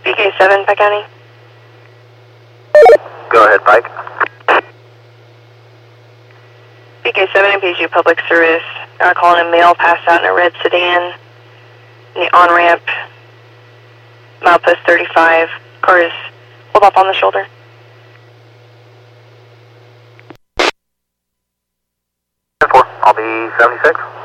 BK7, Pike County. Go ahead, Pike. BK7, MPG Public Service. Calling a male passed out in a red sedan in the on-ramp. Milepost 35. Car is pulled up on the shoulder. I'll be 76.